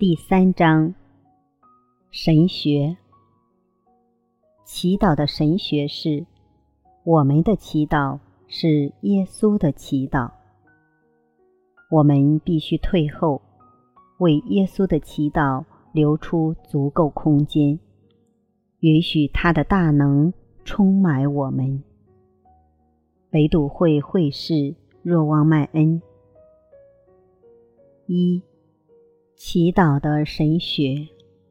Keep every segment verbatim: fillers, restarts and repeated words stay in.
第三章，神学。祈祷的神学是，我们的祈祷是耶稣的祈祷。我们必须退后，为耶稣的祈祷留出足够空间，允许他的大能充满我们。北笃会会士若望迈恩。一、祈祷的神学。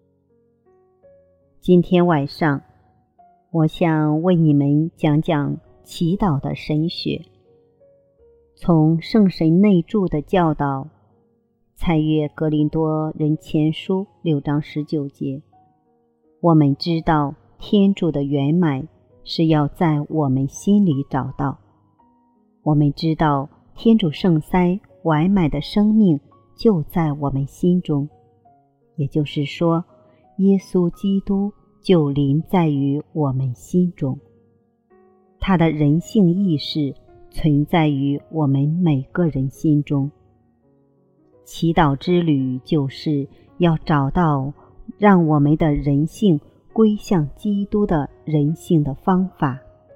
今天晚上，我想为你们讲讲祈祷的神学。从圣神内住的教导，参阅哥林多人前书六章十九节，我们知道天主的圆满是要在我们心里找到。我们知道天主圣三完满的生命就在我们心中，也就是说，耶稣基督就临在于我们心中，他的人性意识存在于我们每个人心中。祈祷之旅就是要找到让我们的人性归向基督的人性的方法。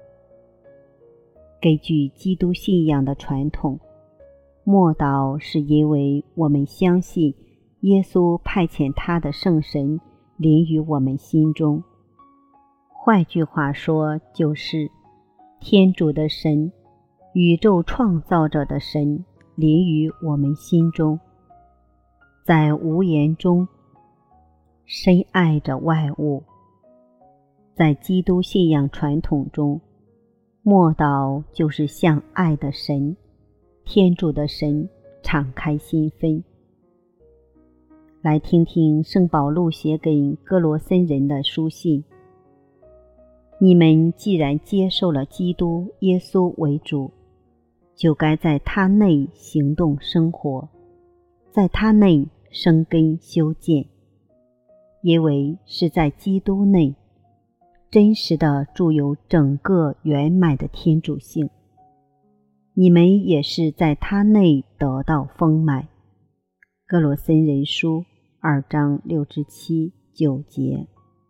根据基督信仰的传统，默祷是因为我们相信耶稣派遣他的圣神临于我们心中。换句话说，就是天主的神，宇宙创造者的神临于我们心中，在无言中深爱着万物。在基督信仰传统中，默祷就是向爱的神，天主的神敞开心扉。来听听圣保禄写给哥罗森人的书信。你们既然接受了基督耶稣为主，就该在他内行动生活，在他内生根修建，因为是在基督内真实地住有整个圆满的天主性。你们也是在他内得到丰满。哥罗森人书二章六至七九节。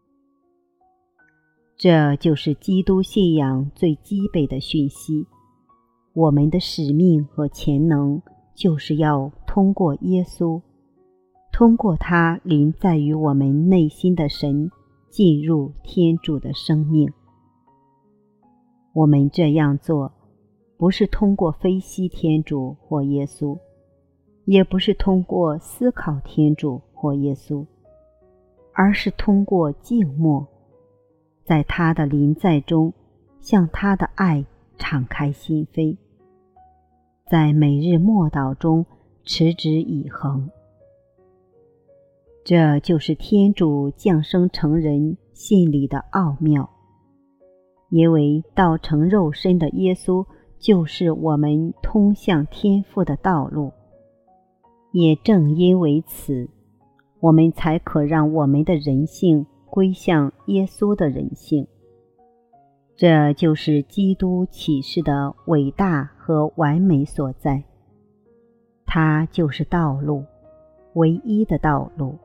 这就是基督信仰最基本的讯息。我们的使命和潜能就是要通过耶稣，通过他临在于我们内心的神，进入天主的生命。我们这样做，不是通过分析天主或耶稣，也不是通过思考天主或耶稣，而是通过静默，在他的临在中向他的爱敞开心扉，在每日默祷中持之以恒。这就是天主降生成人信里的奥妙，因为道成肉身的耶稣就是我们通向天父的道路。也正因为此，我们才可让我们的人性归向耶稣的人性。这就是基督启示的伟大和完美所在。他就是道路，唯一的道路。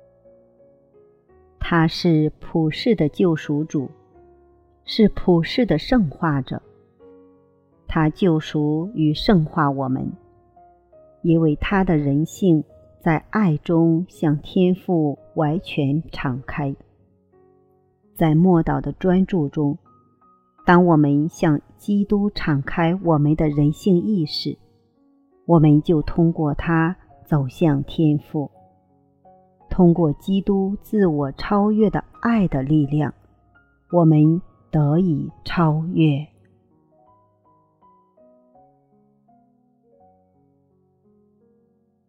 他是普世的救赎主，是普世的圣化者。他救赎与圣化我们，因为他的人性在爱中向天父完全敞开。在默祷的专注中，当我们向基督敞开我们的人性意识，我们就通过他走向天父。通过基督自我超越的爱的力量，我们得以超越。